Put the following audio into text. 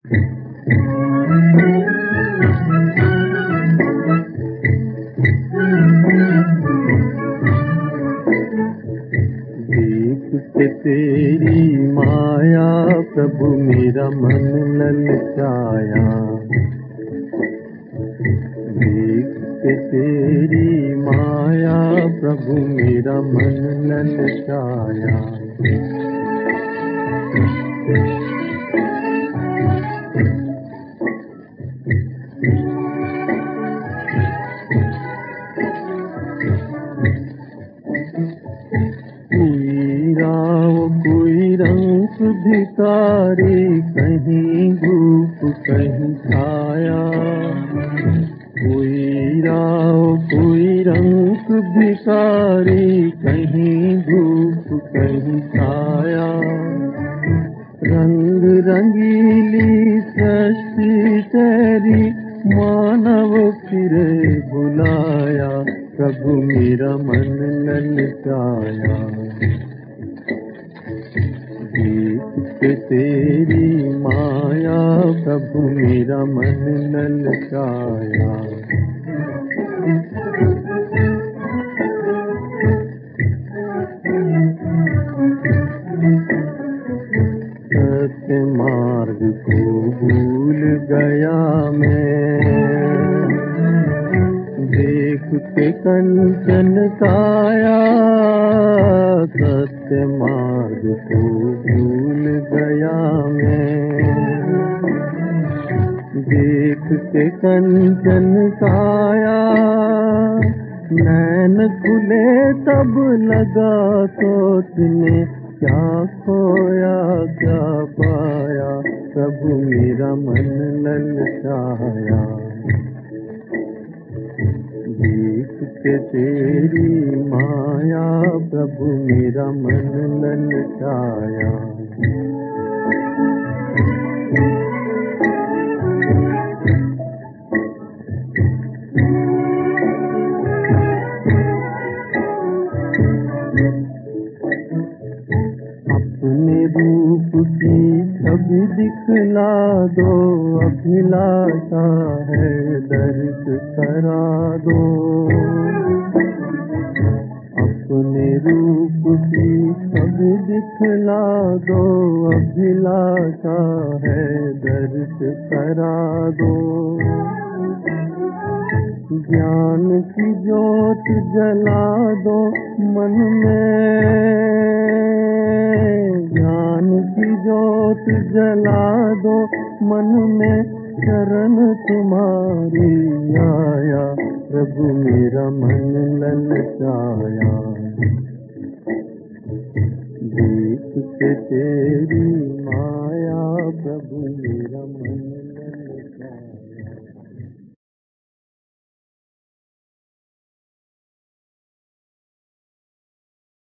देखते तेरी माया प्रभु मेरा मन ललचाया। देखते तेरी माया प्रभु मेरा मन ललचाया। कोई रंग भिखारी, कहीं धूप कहीं छाया। कोई राव कोई रंग भिखारी, कहीं धूप कहीं छाया। रंग रंगीली सृष्टि तेरी, मानव फिरे बुलाया। प्रभु मेरा मन ललचाया। देखते तेरी माया प्रभु मेरा मन ललचाया। सत्य मार्ग को भूल गया मैं, देखते कंचन काया। सत्य मार्ग को भूल गया मैं, देखते कंचन काया। नैन खुले तब लगा सोचने, क्या खोया क्या पाया। प्रभु मेरा मन ललचाया। देखते तेरी माया प्रभु मेरा मन ललचाया। अपने रूप की छवि दिखला दो, अभिलाषा है दर्श करा दो। अपने रूप की छवि दिखला दो, अभिलाषा है दर्श करा दो। ज्ञान की ज्योत जला दो मन में, ज्ञान की ज्योत जला दो मन में। शरण तुम्हारी आया, प्रभु मेरा मन ललचाया। देखते तेरी माया प्रभु मेरा मन